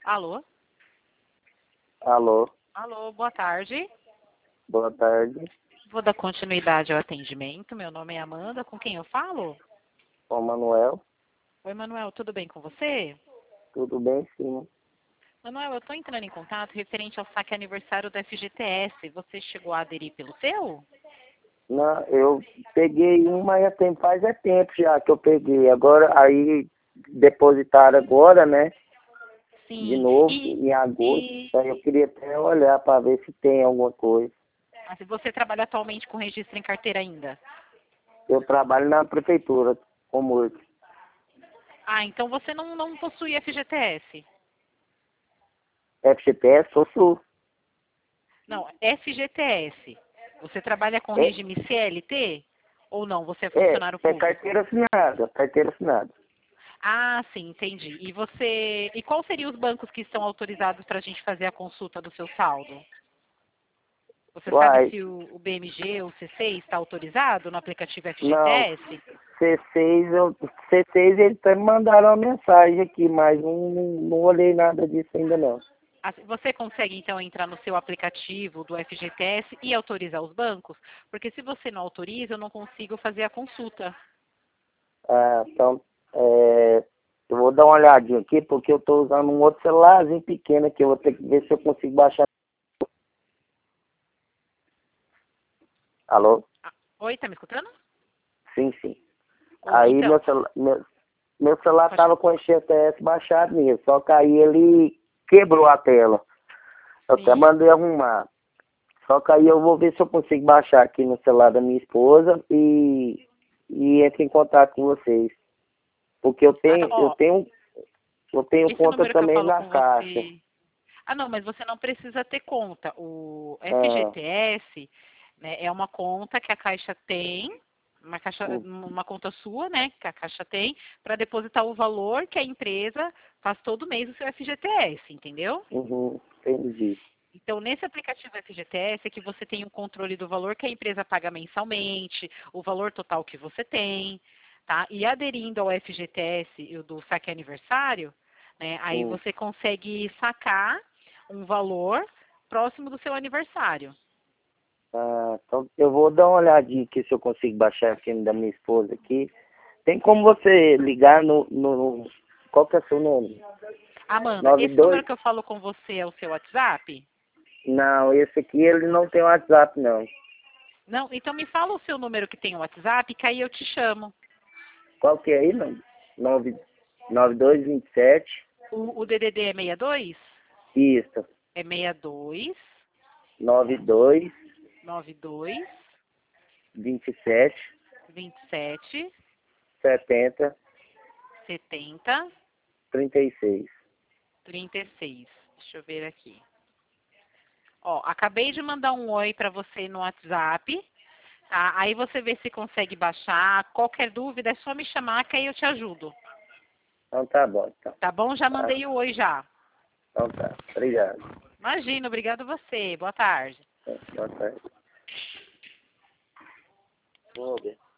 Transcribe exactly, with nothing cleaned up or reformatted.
Alô? Alô, Alô, boa tarde. boa tarde. Vou dar continuidade ao atendimento. Meu nome é Amanda. Com quem eu falo? Ô Manuel, Oi, Manuel, tudo bem com você? tudo bem sim? Manuel, eu estou entrando em contato referente ao saque aniversário da F G T S. Você chegou a aderir pelo seu? Não, eu peguei um, mas já tem, faz é tempo já que eu peguei. Agora, aí, depositaram agora, né? De Sim. novo, E, em agosto. e Aí eu queria até olhar para ver se tem alguma coisa. assim, você trabalha atualmente com registro em carteira ainda? Eu trabalho na prefeitura, como Ah, então você não, não possui F G T S? F G T S, sou sul. Não, F G T S. Você trabalha com É, regime C L T? Ou não? Você é é, funcionário é público? carteira assinada, carteira assinada. Ah, sim, entendi. E você, e quais seriam os bancos que estão autorizados para a gente fazer a consulta do seu saldo? Você sabe Uai, se o, o B M G ou o C seis está autorizado no aplicativo não, F G T S? C seis, eu, C seis eles até me mandaram uma mensagem aqui, mas não, não, não olhei nada disso ainda não. Ah, Você consegue então entrar no seu aplicativo do F G T S e autorizar os bancos? Porque se você não autoriza, eu não consigo fazer a consulta. Ah, então, é, eu vou dar uma olhadinha aqui, porque eu estou usando um outro celularzinho pequeno aqui, eu vou ter que ver se eu consigo baixar. Alô? Ah, oi, tá me escutando? Sim, sim. Oi, Aí então, meu, celu meu, meu celular pode estava falar. com o G P S baixado mesmo, só que aí ele quebrou a tela. Eu até Sim. mandei arrumar. Só que aí eu vou ver se eu consigo baixar aqui no celular da minha esposa e, e entro em contato com vocês. Porque eu Ah, tá, tenho, eu ó, tenho, eu tenho esse conta número que eu também falo na com Caixa. você. Ah, não, mas você não precisa ter conta. O Ah, F G T S, né, é uma conta que a Caixa tem, uma, caixa, hum, uma conta sua, né, que a Caixa tem, para depositar o valor que a empresa faz todo mês o seu F G T S, entendeu? uhum, entendi. Então, nesse aplicativo F G T S é que você tem o controle do valor que a empresa paga mensalmente, o valor total que você tem, tá? E aderindo ao F G T S e o do saque aniversário, né, aí Hum. você consegue sacar um valor próximo do seu aniversário. Ah, então eu vou dar uma olhadinha aqui se eu consigo baixar a filme da minha esposa aqui. Tem como você ligar no, no qual que é o seu nome? Amanda, Nove esse número dois? que eu falo com você é o seu WhatsApp? Não, esse aqui ele não tem WhatsApp não. Não? Então me fala o seu número que tem o WhatsApp, que aí eu te chamo. Qual que é aí, não? Nove nove dois vinte e sete. O, o D D D é sessenta e dois? Isso. É sessenta e dois, Nove dois noventa e dois, vinte e sete vinte e sete, setenta setenta, trinta e seis. trinta e seis. Deixa eu ver aqui. Ó, acabei de mandar um oi para você no WhatsApp, tá? Aí você vê se consegue baixar. Qualquer dúvida é só me chamar que aí eu te ajudo. Então tá bom, então. Tá bom? Já Tá, mandei o oi já. então tá. Obrigado. Imagina, obrigado a você. Boa tarde. Boa tarde. Boa,